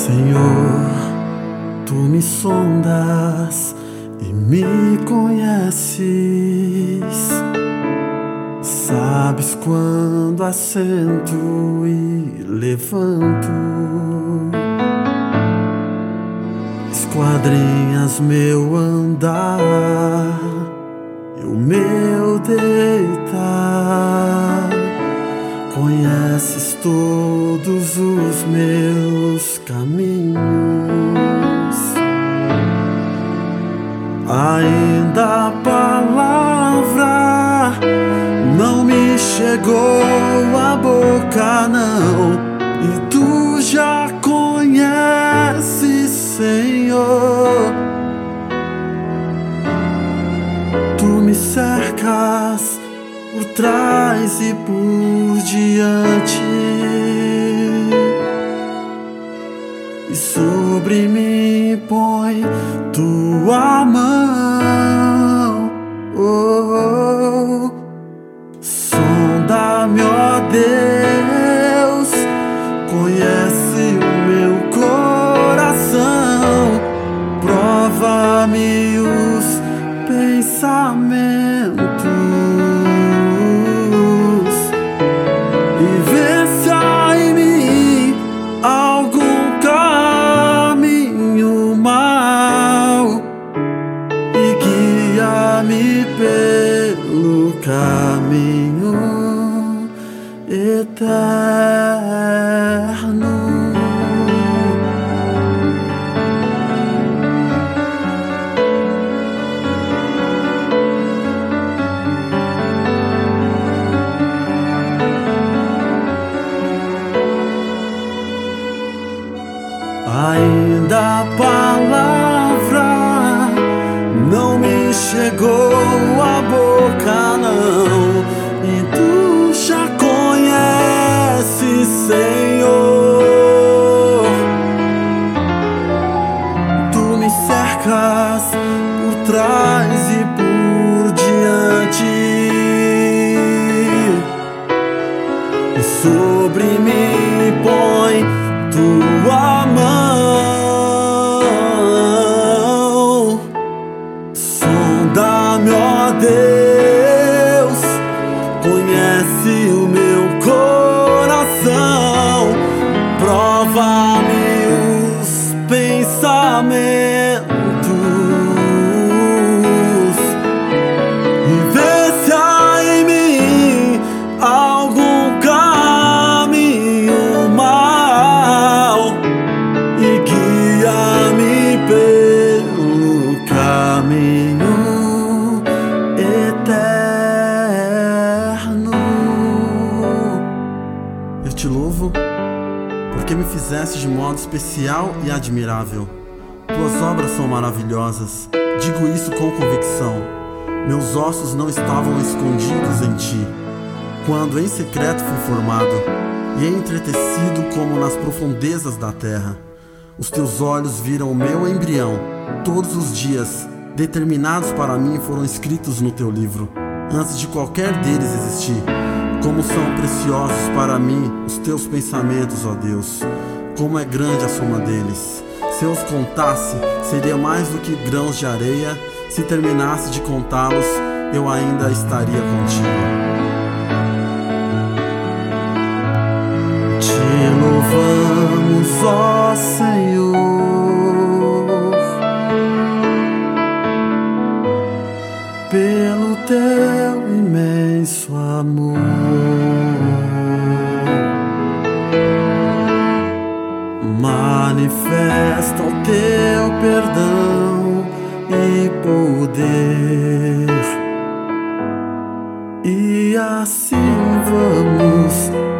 Senhor, tu me sondas e me conheces. Sabes quando assento e levanto. Esquadrinhas meu andar e o meu deitar. Conheces todos os meus caminhos. Ainda a palavra não me chegou à boca, não, e tu já conheces, Senhor. Tu me cercas por trás e por diante, e sobre mim põe tua mão. Sonda-me, ó Deus, conhece o meu coração, prova-me os pensamentos e vê se há em mim algum caminho mau e guia-me pelo caminho eterno. Ainda a palavra não me chegou à boca, não, e tu já conheces, Senhor. Tu me cercas por trás e por diante, e sobre mim põe tua mão. Sonda-me, ó Deus, conhece o meu coração, prova-me os pensamentos e vê se há em mim algum caminho mau e guia-me pelo caminho eterno. Eu te louvo porque me fizeste de modo especial e admirável. Tuas obras são maravilhosas, digo isso com convicção. Meus ossos não estavam escondidos em ti, quando em secreto fui formado e entretecido como nas profundezas da terra. Os teus olhos viram o meu embrião. Todos os dias determinados para mim foram escritos no teu livro, antes de qualquer deles existir. Como são preciosos para mim os teus pensamentos, ó Deus, como é grande a soma deles. Se eu os contasse, seria mais do que grãos de areia. Se terminasse de contá-los, eu ainda estaria contigo. Te louvamos, ó Senhor, pelo teu imenso amor. Manifesta o teu perdão e poder, e assim vamos